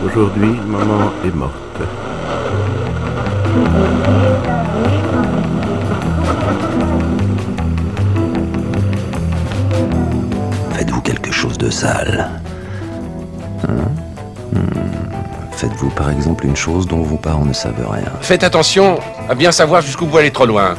Aujourd'hui, maman est morte. Faites-vous quelque chose de sale. Faites-vous par exemple une chose dont vos parents ne savent rien. Faites attention à bien savoir jusqu'où vous allez trop loin.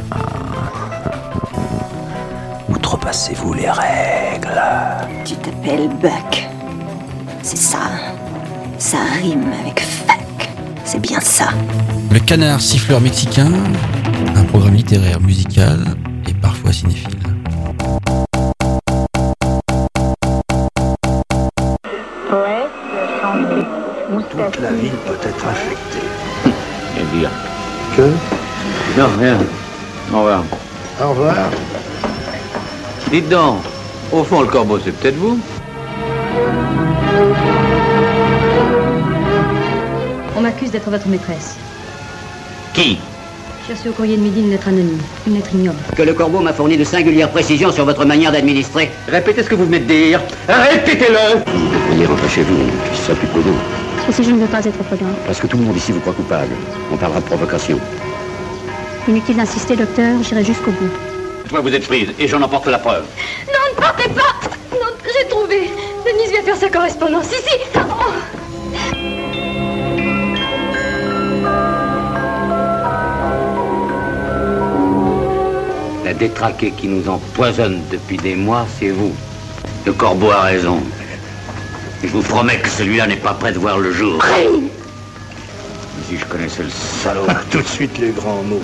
Outrepassez-vous les règles. Tu t'appelles Buck. C'est ça. Ça rime avec fuck. C'est bien ça. Le Canard siffleur mexicain, un programme littéraire, musical et parfois cinéphile. Toute la ville peut être infectée. Et dire Que? non, rien. Au revoir. Au revoir. Dites donc, au fond, le corbeau, c'est peut-être vous? On m'accuse d'être votre maîtresse. Qui? J'ai reçu au courrier de midi une lettre anonyme, une lettre ignoble. Que le corbeau m'a fourni de singulières précisions sur votre manière d'administrer. Répétez ce que vous venez de dire. Répétez-le! Vous devriez rentrer chez vous, qui s'occupe de vous. Et si je ne veux pas être prudent? Parce que tout le monde ici vous croit coupable. On parlera de provocation. Inutile d'insister, docteur, j'irai jusqu'au bout. Toi, vous êtes prise, et j'en emporte la preuve. Non, ne partez pas! Non, j'ai trouvé. Denise vient faire sa correspondance ici. Oh. La détraquée qui nous empoisonne depuis des mois, c'est vous. Le corbeau a raison. Je vous promets que celui-là n'est pas prêt de voir le jour. Si je connaissais le salaud... Tout de suite les grands mots.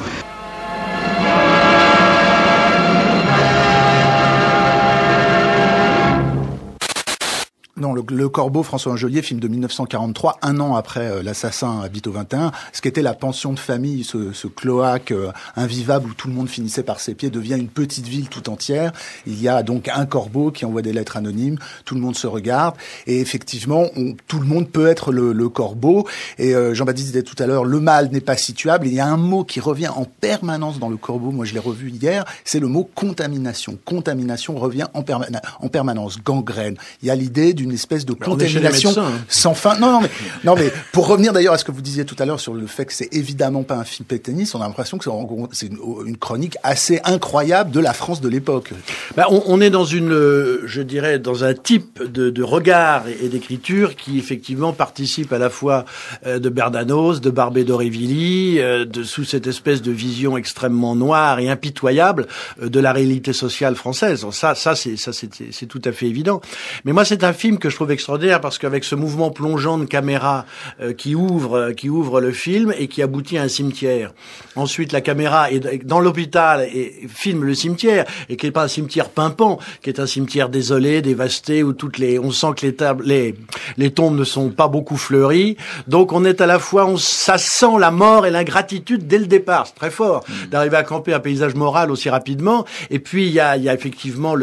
Non, le Corbeau, François Angelier, film de 1943, un an après L'Assassin habite au 21, ce qu'était la pension de famille, ce cloaque invivable où tout le monde finissait par ses pieds, devient une petite ville tout entière. Il y a donc un corbeau qui envoie des lettres anonymes, tout le monde se regarde, et effectivement, tout le monde peut être le corbeau. Et Jean-Baptiste disait tout à l'heure, le mal n'est pas situable. Et il y a un mot qui revient en permanence dans le Corbeau, moi je l'ai revu hier, c'est le mot contamination. Contamination revient en permanence, gangrène. Il y a l'idée d'une espèce de contamination sans fin. Non, mais pour revenir d'ailleurs à ce que vous disiez tout à l'heure sur le fait que c'est évidemment pas un film pétainiste, on a l'impression que c'est une chronique assez incroyable de la France de l'époque. On est dans je dirais, dans un type de regard et d'écriture qui effectivement participe à la fois de Bernanos, de Barbé d'Aurevilly, sous cette espèce de vision extrêmement noire et impitoyable de la réalité sociale française. Ça c'est tout à fait évident. Mais moi, c'est un film que je trouve extraordinaire parce qu'avec ce mouvement plongeant de caméra qui ouvre le film et qui aboutit à un cimetière. Ensuite, la caméra est dans l'hôpital et filme le cimetière, et qui n'est pas un cimetière pimpant, qui est un cimetière désolé, dévasté, où on sent que les tombes ne sont pas beaucoup fleuries. Donc on est à la fois, ça sent la mort et l'ingratitude dès le départ. C'est très fort d'arriver à camper un paysage moral aussi rapidement. Et puis il y a effectivement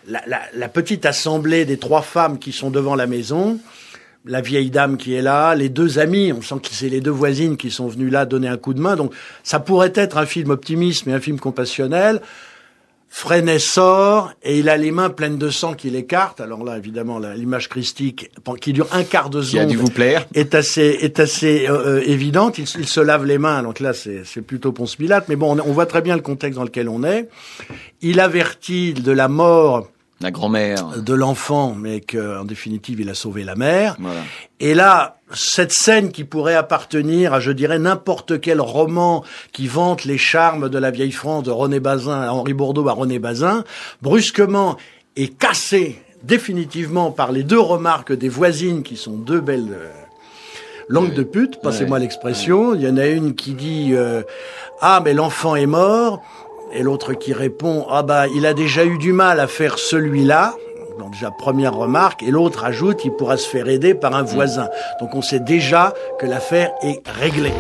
la petite assemblée des trois femmes qui sont devant la maison, la vieille dame qui est là, les deux amis, on sent que c'est les deux voisines qui sont venues là donner un coup de main. Donc ça pourrait être un film optimiste, mais un film compassionnel. Freinet sort et il a les mains pleines de sang qu'il écarte. Alors là, évidemment, l'image christique qui dure un quart de seconde, qui a dû vous plaire, est assez évidente. Il se lave les mains, donc là c'est plutôt Ponce Pilate. Mais bon, on voit très bien le contexte dans lequel on est. Il avertit de la mort la grand-mère de l'enfant, mais qu'en définitive il a sauvé la mère. Voilà. Et là, cette scène qui pourrait appartenir à, je dirais, n'importe quel roman qui vante les charmes de la vieille France, de René Bazin, Henri Bourdeau à René Bazin, brusquement est cassée définitivement par les deux remarques des voisines qui sont deux belles langues de pute, passez-moi l'expression. Il y en a une qui dit ah mais l'enfant est mort, et l'autre qui répond ah bah il a déjà eu du mal à faire celui-là. Donc déjà première remarque, et l'autre ajoute il pourra se faire aider par un voisin. Donc on sait déjà que l'affaire est réglée.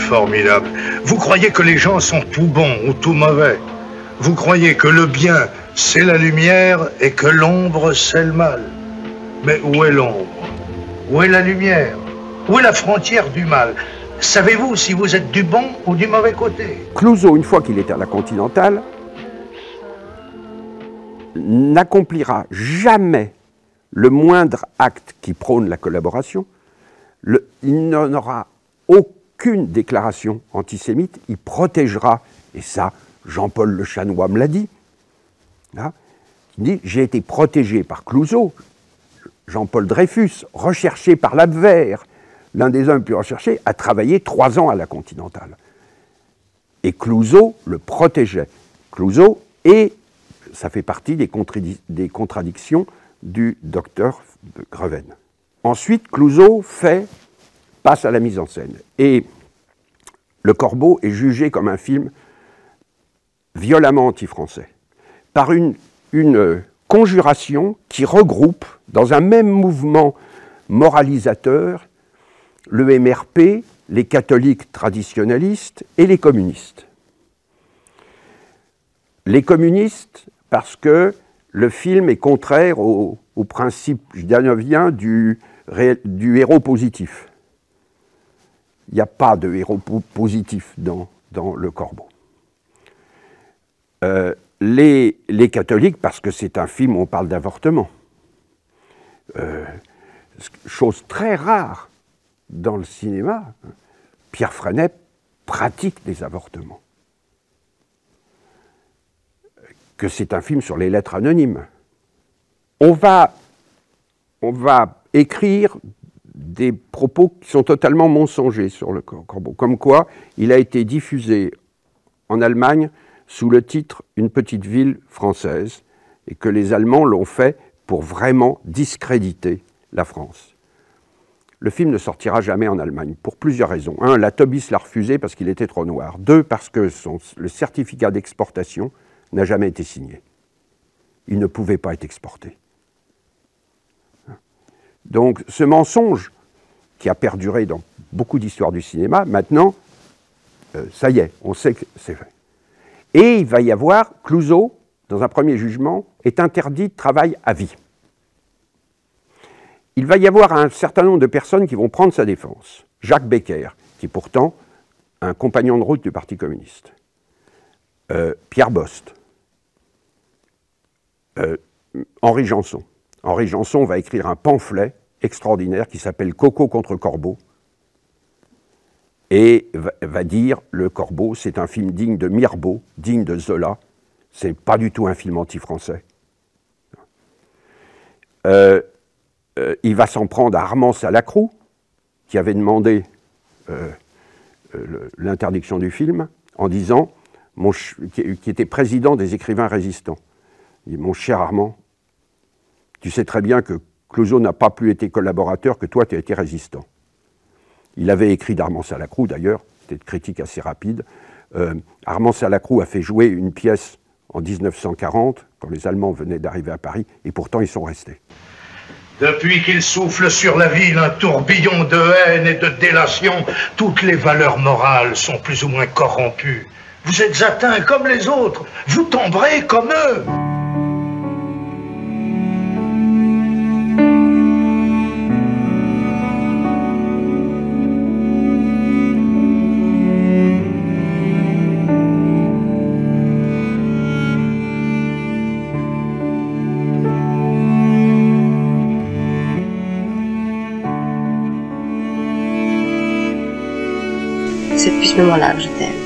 formidable. Vous croyez que les gens sont tout bons ou tout mauvais. Vous croyez que le bien, c'est la lumière et que l'ombre, c'est le mal. Mais où est l'ombre? Où est la lumière? Où est la frontière du mal? Savez-vous si vous êtes du bon ou du mauvais côté? Clouzot, une fois qu'il était à la Continentale, n'accomplira jamais le moindre acte qui prône la collaboration. Il n'en aura aucune déclaration antisémite. Il protégera, et ça, Jean-Paul Le Chanois me l'a dit. Là, il dit, j'ai été protégé par Clouzot, Jean-Paul Dreyfus, recherché par l'Abwehr, l'un des hommes plus recherchés, a travaillé 3 ans à la Continentale. Et Clouzot le protégeait. Clouzot, et ça fait partie des contradictions du docteur Greven. Ensuite, Clouzot passe à la mise en scène. Et Le Corbeau est jugé comme un film violemment anti-français, par une conjuration qui regroupe, dans un même mouvement moralisateur, le MRP, les catholiques traditionnalistes et les communistes. Les communistes, parce que le film est contraire au principe jdanovien du héros positif. Il n'y a pas de héros positif dans Le Corbeau. Les catholiques, parce que c'est un film où on parle d'avortement. Chose très rare dans le cinéma, Pierre Freinet pratique des avortements. Que c'est un film sur les lettres anonymes. On va écrire des propos qui sont totalement mensongers sur Le Corbeau, comme quoi il a été diffusé en Allemagne sous le titre « Une petite ville française » et que les Allemands l'ont fait pour vraiment discréditer la France. Le film ne sortira jamais en Allemagne, pour plusieurs raisons. 1, la Tobis l'a refusé parce qu'il était trop noir. 2, parce que le certificat d'exportation n'a jamais été signé. Il ne pouvait pas être exporté. Donc ce mensonge, qui a perduré dans beaucoup d'histoires du cinéma, maintenant, ça y est, on sait que c'est vrai. Et il va y avoir, Clouzot, dans un premier jugement, est interdit de travail à vie. Il va y avoir un certain nombre de personnes qui vont prendre sa défense. Jacques Becker, qui est pourtant un compagnon de route du Parti communiste. Pierre Bost. Henri Janson. Henri Janson va écrire un pamphlet extraordinaire qui s'appelle « Coco contre Corbeau » et va dire « Le Corbeau, c'est un film digne de Mirbeau, digne de Zola, c'est pas du tout un film anti-français. » Il va s'en prendre à Armand Salacrou, qui avait demandé l'interdiction du film, en disant, qui était président des écrivains résistants. Il dit, mon cher Armand, tu sais très bien que Clouzot n'a pas plus été collaborateur que toi, tu as été résistant. Il avait écrit d'Armand Salacrou, d'ailleurs, c'était une critique assez rapide. Armand Salacrou a fait jouer une pièce en 1940, quand les Allemands venaient d'arriver à Paris, et pourtant ils sont restés. Depuis qu'il souffle sur la ville un tourbillon de haine et de délation, toutes les valeurs morales sont plus ou moins corrompues. Vous êtes atteints comme les autres, vous tomberez comme eux. C'est depuis ce moment-là que je t'aime.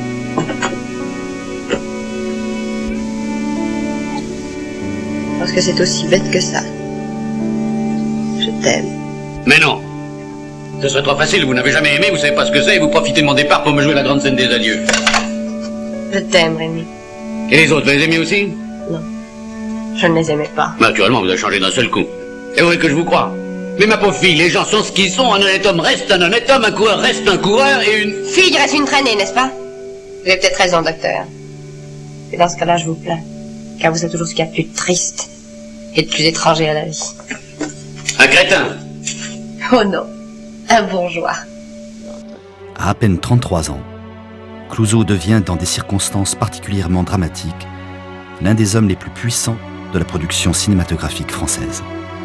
Parce que c'est aussi bête que ça. Je t'aime. Mais non. Ce serait trop facile, vous n'avez jamais aimé, vous savez pas ce que c'est, et vous profitez de mon départ pour me jouer la grande scène des adieux. Je t'aime, Rémi. Et les autres, vous les aimez aussi? Non. Je ne les aimais pas. Naturellement, vous avez changé d'un seul coup. Et vous voulez que je vous croie? Mais ma pauvre fille, les gens sont ce qu'ils sont, un honnête homme reste un honnête homme, un coureur reste un coureur, et une... Fille reste une traînée, n'est-ce pas? Vous avez peut-être raison, docteur. Et dans ce cas-là, je vous plains. Car vous êtes toujours ce qu'il y a de plus triste et de plus étranger à la vie. Un crétin. Oh non, un bourgeois. À peine 33 ans, Clouzot devient, dans des circonstances particulièrement dramatiques, l'un des hommes les plus puissants de la production cinématographique française.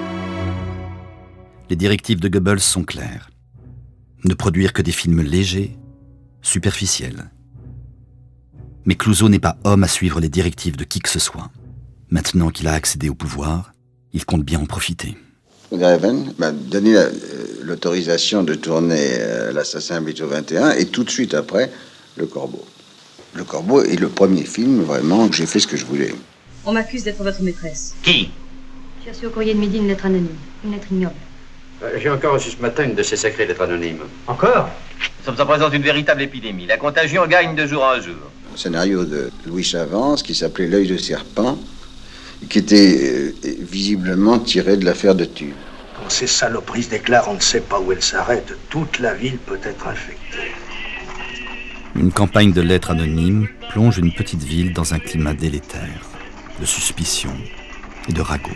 Les directives de Goebbels sont claires. Ne produire que des films légers, superficiels. Mais Clouzot n'est pas homme à suivre les directives de qui que ce soit. Maintenant qu'il a accédé au pouvoir, il compte bien en profiter. Greven m'a donné l'autorisation de tourner L'Assassin Habito 21 et tout de suite après, Le Corbeau. Le Corbeau est le premier film vraiment où j'ai fait ce que je voulais. On m'accuse d'être votre maîtresse. Qui? J'ai reçu au courrier de midi une lettre anonyme, une lettre ignoble. J'ai encore reçu ce matin une de ces sacrées lettres anonymes. Encore? Nous sommes en présence d'une véritable épidémie. La contagion gagne de jour en jour. Un scénario de Louis Chavance qui s'appelait L'œil de serpent, qui était visiblement tiré de l'affaire de Tube. Quand ces saloperies se déclarent, on ne sait pas où elles s'arrêtent. Toute la ville peut être infectée. Une campagne de lettres anonymes plonge une petite ville dans un climat délétère, de suspicion et de ragots.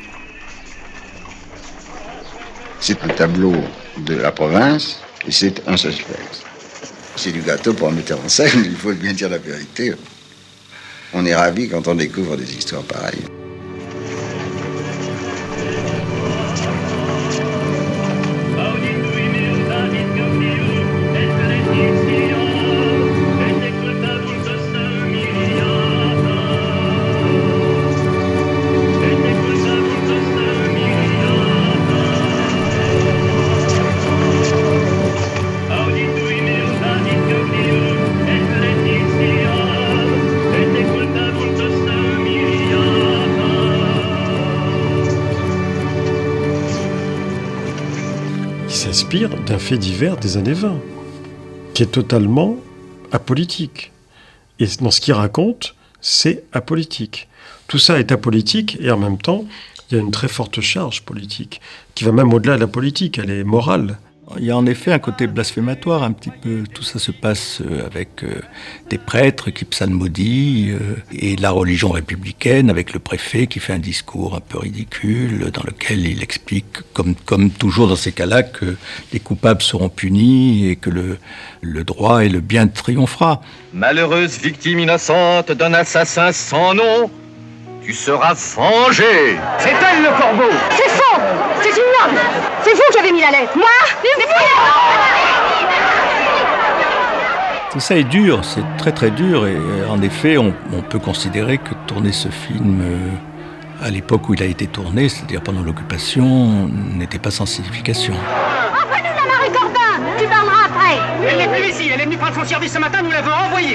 C'est un tableau de la province et c'est un suspense. C'est du gâteau pour un metteur en scène, il faut bien dire la vérité. On est ravis quand on découvre des histoires pareilles. D'un fait divers des années 20, qui est totalement apolitique. Et dans ce qu'il raconte, c'est apolitique. Tout ça est apolitique et en même temps, il y a une très forte charge politique, qui va même au-delà de la politique, elle est morale. Il y a en effet un côté blasphématoire un petit peu. Tout ça se passe avec des prêtres qui psalmodient et la religion républicaine avec le préfet qui fait un discours un peu ridicule dans lequel il explique, comme toujours dans ces cas-là, que les coupables seront punis et que le droit et le bien triomphera. Malheureuse victime innocente d'un assassin sans nom, tu seras vengé. C'est elle le corbeau. C'est faux. C'est ignoble. C'est vous qui avez mis la lettre. Moi? Tout ça est dur, c'est très très dur et en effet on peut considérer que tourner ce film à l'époque où il a été tourné, c'est-à-dire pendant l'occupation, n'était pas sans signification. Envoie-nous la Marie Corbin. Tu parleras après. Elle n'est plus ici, elle est venue prendre son service ce matin, nous l'avons envoyée.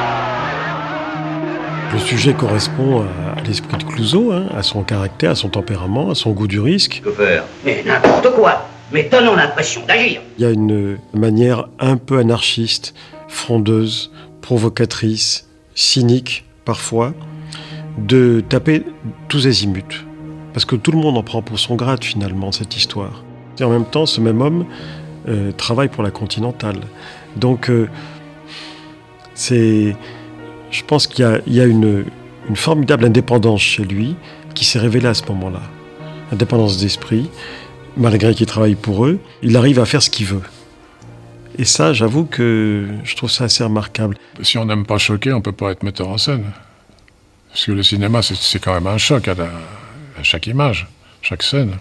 Le sujet correspond à l'esprit de Clouzot, à son caractère, à son tempérament, à son goût du risque. Que faire? Mais n'importe quoi. Mais donnons l'impression d'agir. Il y a une manière un peu anarchiste, frondeuse, provocatrice, cynique parfois, de taper tous azimuts. Parce que tout le monde en prend pour son grade finalement, cette histoire. Et en même temps, ce même homme travaille pour la Continentale. Donc, je pense qu'il y a une formidable indépendance chez lui qui s'est révélée à ce moment-là. Indépendance d'esprit, malgré qu'il travaille pour eux, il arrive à faire ce qu'il veut. Et ça, j'avoue que je trouve ça assez remarquable. Si on n'aime pas choquer, on ne peut pas être metteur en scène. Parce que le cinéma, c'est quand même un choc à chaque image, chaque scène.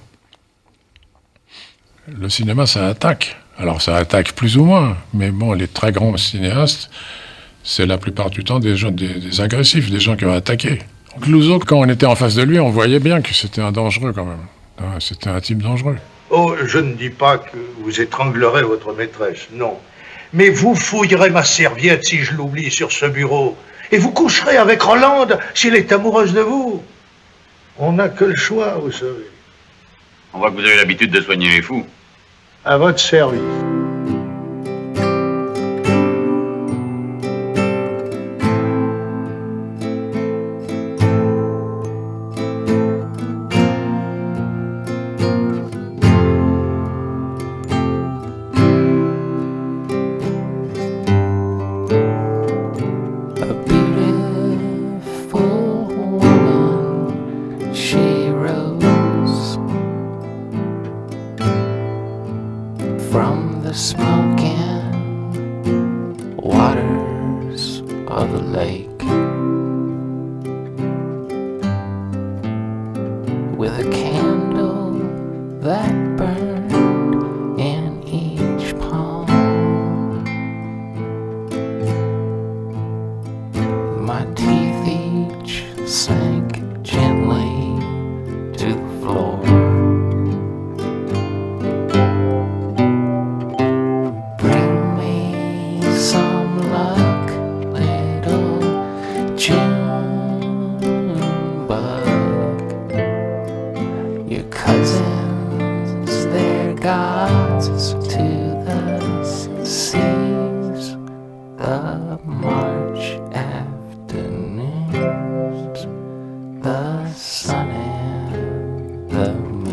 Le cinéma, ça attaque. Alors ça attaque plus ou moins, mais bon, les très grands cinéastes, c'est la plupart du temps des agressifs, des gens qui ont attaqué. Clouzot, quand on était en face de lui, on voyait bien que c'était un dangereux quand même. C'était un type dangereux. Oh, je ne dis pas que vous étranglerez votre maîtresse, non. Mais vous fouillerez ma serviette si je l'oublie sur ce bureau. Et vous coucherez avec Rolande s'il est amoureuse de vous. On n'a que le choix, vous savez. On voit que vous avez l'habitude de soigner les fous. À votre service. From the smoking with a candle that burned in each palm. My teeth each sank gently to the floor. Bring me some luck, little June bug. Your cousins, they're gods to the seas. The March afternoons, the sun and the moon.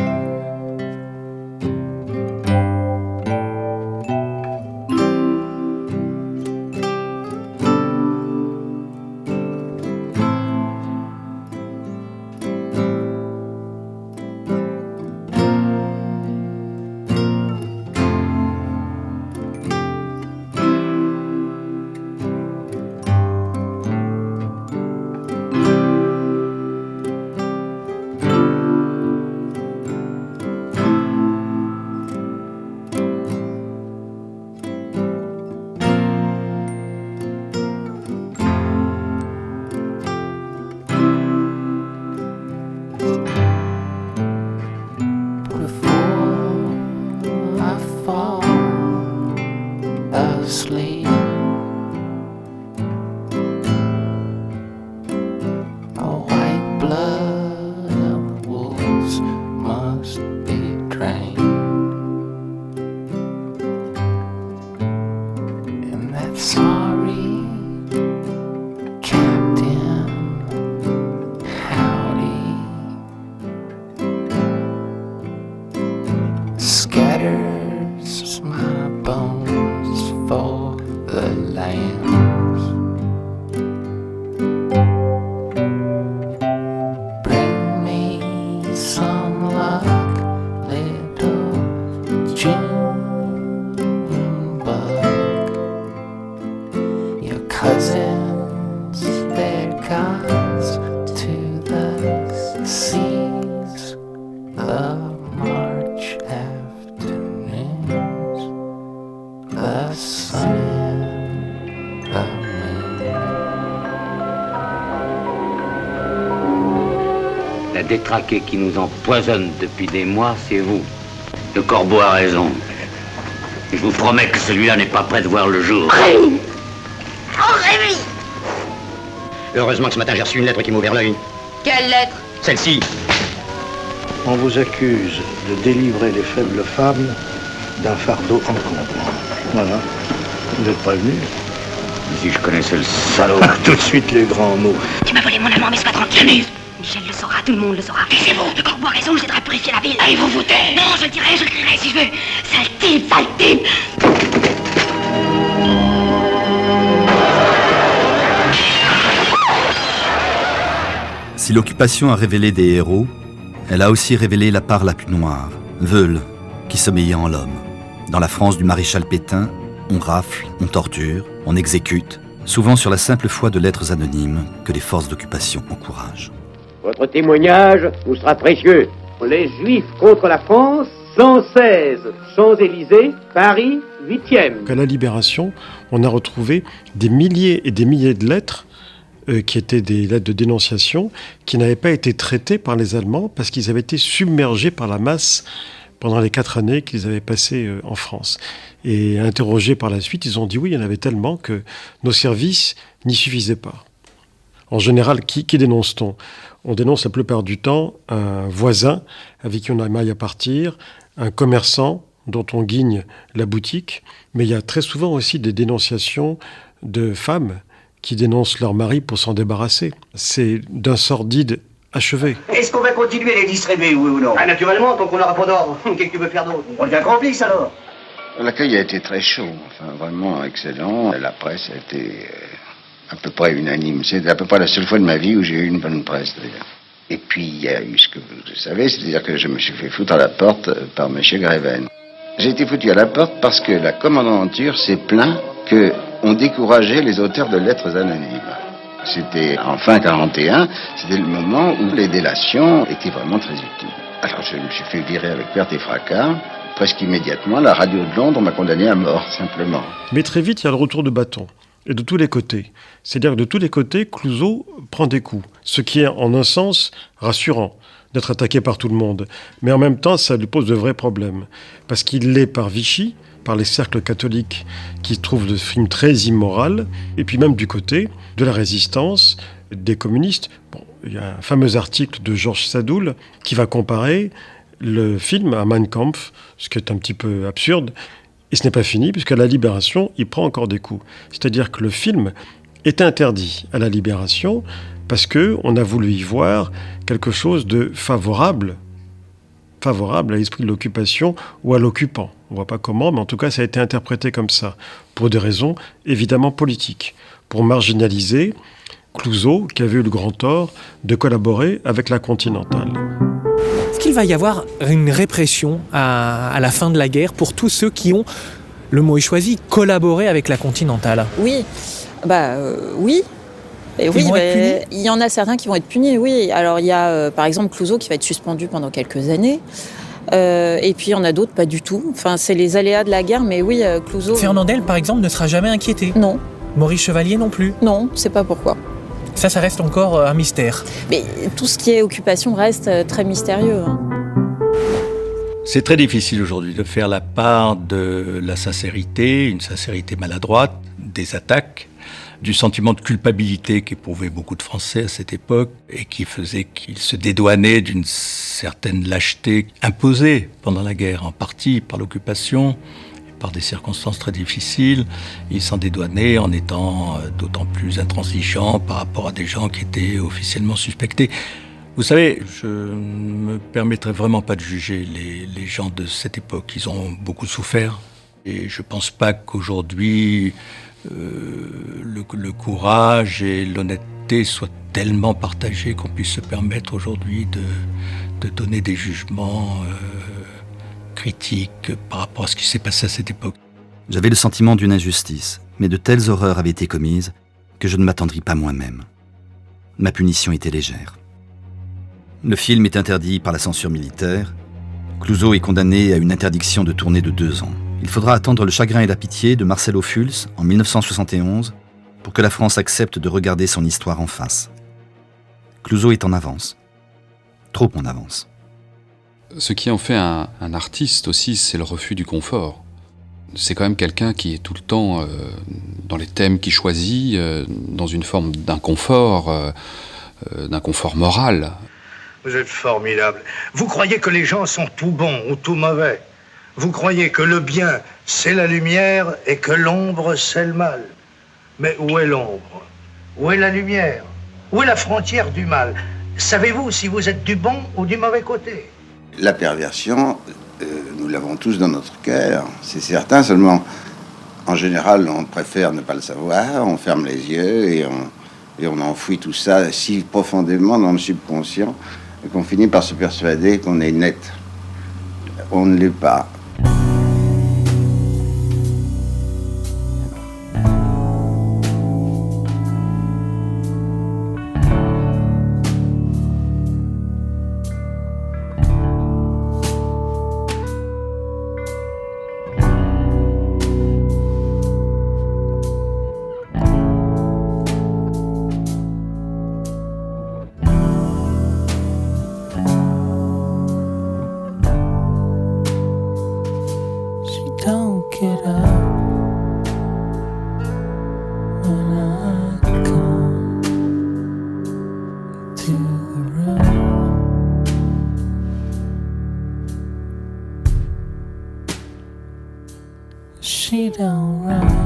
I fall asleep. A white blood of wolves must be drained, and that sorry Captain Howdy scatters my bones for the lambs. Bring me some luck, little June bug. Your cousins, they're gods to the seas. The March afternoons, the sun and the moon. La détraquée qui nous empoisonne depuis des mois, c'est vous. Le corbeau a raison. Je vous promets que celui-là n'est pas prêt de voir le jour. Rémi! Oh, Rémi! Heureusement que ce matin j'ai reçu une lettre qui m'a ouvert l'œil. Quelle lettre? Celle-ci. On vous accuse de délivrer les faibles femmes d'un fardeau encombrant. Voilà. Vous êtes prévenu. Si je connaissais le salaud. Tout de suite les grands mots. Tu m'as volé mon amant, mais sois tranquille. Michel le saura, tout le monde le saura. Taisez-vous. Le corbeau a raison, j'aimerais purifier la ville. Allez vous foutez. Non, je le dirai, je le crierai si je veux. Sale type, sale type. Si l'occupation a révélé des héros, elle a aussi révélé la part la plus noire, Veule, qui sommeillait en l'homme. Dans la France du maréchal Pétain, on rafle, on torture, on exécute, souvent sur la simple foi de lettres anonymes que les forces d'occupation encouragent. Votre témoignage vous sera précieux. Les Juifs contre la France, 116, Champs-Élysées, Paris, 8e. À la Libération, on a retrouvé des milliers et des milliers de lettres qui étaient des lettres de dénonciation, qui n'avaient pas été traitées par les Allemands parce qu'ils avaient été submergés par la masse pendant les 4 années qu'ils avaient passées en France. Et interrogés par la suite, ils ont dit oui, il y en avait tellement que nos services n'y suffisaient pas. En général, qui dénonce-t-on ? On dénonce la plupart du temps un voisin avec qui on a maille à partir, un commerçant dont on guigne la boutique, mais il y a très souvent aussi des dénonciations de femmes qui dénoncent leur mari pour s'en débarrasser. C'est d'un sordide achevé. Est-ce qu'on va continuer à les distribuer, oui ou non? Ah, naturellement, tant qu'on n'aura pas d'ordre. Qu'est-ce que tu veux faire d'autre? On devient complice alors. L'accueil a été très chaud, enfin vraiment excellent. La presse a été à peu près unanime. C'est à peu près la seule fois de ma vie où j'ai eu une bonne presse, d'ailleurs. Et puis il y a eu ce que vous savez, c'est-à-dire que je me suis fait foutre à la porte par M. Greven. J'ai été foutu à la porte parce que la commandanture s'est plaint qu'on décourageait les auteurs de lettres anonymes. C'était en fin 41, c'était le moment où les délations étaient vraiment très utiles. Alors je me suis fait virer avec perte et fracas. Presque immédiatement, la radio de Londres m'a condamné à mort, simplement. Mais très vite, il y a le retour de bâton. Et de tous les côtés. C'est-à-dire que de tous les côtés, Clouzot prend des coups. Ce qui est, en un sens, rassurant d'être attaqué par tout le monde. Mais en même temps, ça lui pose de vrais problèmes. Parce qu'il l'est par Vichy, par les cercles catholiques qui trouvent le film très immoral, et puis même du côté de la résistance, des communistes. Bon, il y a un fameux article de Georges Sadoul qui va comparer le film à Mein Kampf, ce qui est un petit peu absurde. Et ce n'est pas fini, puisqu'à la Libération, il prend encore des coups. C'est-à-dire que le film est interdit à la Libération parce qu'on a voulu y voir quelque chose de favorable à l'esprit de l'occupation ou à l'occupant. On ne voit pas comment, mais en tout cas, ça a été interprété comme ça, pour des raisons évidemment politiques, pour marginaliser Clouzot, qui avait eu le grand tort de collaborer avec la Continentale. Est-ce qu'il va y avoir une répression à la fin de la guerre pour tous ceux qui ont, le mot est choisi, collaboré avec la Continentale ? Oui, oui. Et oui, il y en a certains qui vont être punis, oui. Alors il y a par exemple Clouzot qui va être suspendu pendant quelques années. Et puis il y en a d'autres, pas du tout. Enfin, c'est les aléas de la guerre, mais oui, Clouzot... Fernandel, par exemple, ne sera jamais inquiété ? Non. Maurice Chevalier non plus ? Non, c'est pas pourquoi. Ça reste encore un mystère. Mais tout ce qui est occupation reste très mystérieux. C'est très difficile aujourd'hui de faire la part de la sincérité, une sincérité maladroite, des attaques, du sentiment de culpabilité qu'éprouvaient beaucoup de Français à cette époque et qui faisait qu'ils se dédouanaient d'une certaine lâcheté imposée pendant la guerre, en partie par l'occupation, par des circonstances très difficiles. Ils s'en dédouanaient en étant d'autant plus intransigeants par rapport à des gens qui étaient officiellement suspectés. Vous savez, je ne me permettrai vraiment pas de juger les gens de cette époque. Ils ont beaucoup souffert. Et je ne pense pas qu'aujourd'hui, le courage et l'honnêteté soient tellement partagés qu'on puisse se permettre aujourd'hui de donner des jugements critiques par rapport à ce qui s'est passé à cette époque. J'avais le sentiment d'une injustice, mais de telles horreurs avaient été commises que je ne m'attendris pas moi-même. Ma punition était légère. Le film est interdit par la censure militaire. Clouzot est condamné à une interdiction de tournée de 2 ans. Il faudra attendre Le chagrin et la pitié de Marcel Ophuls en 1971 pour que la France accepte de regarder son histoire en face. Clouzot est en avance. Trop en avance. Ce qui en fait un artiste aussi, c'est le refus du confort. C'est quand même quelqu'un qui est tout le temps dans les thèmes qu'il choisit, dans une forme d'inconfort moral. Vous êtes formidable. Vous croyez que les gens sont tout bons ou tout mauvais. Vous croyez que le bien, c'est la lumière et que l'ombre, c'est le mal. Mais où est l'ombre? Où est la lumière? Où est la frontière du mal? Savez-vous si vous êtes du bon ou du mauvais côté? La perversion, nous l'avons tous dans notre cœur, c'est certain, seulement en général on préfère ne pas le savoir, on ferme les yeux et on enfouit tout ça si profondément dans le subconscient qu'on finit par se persuader qu'on est net. On ne l'est pas. She don't run.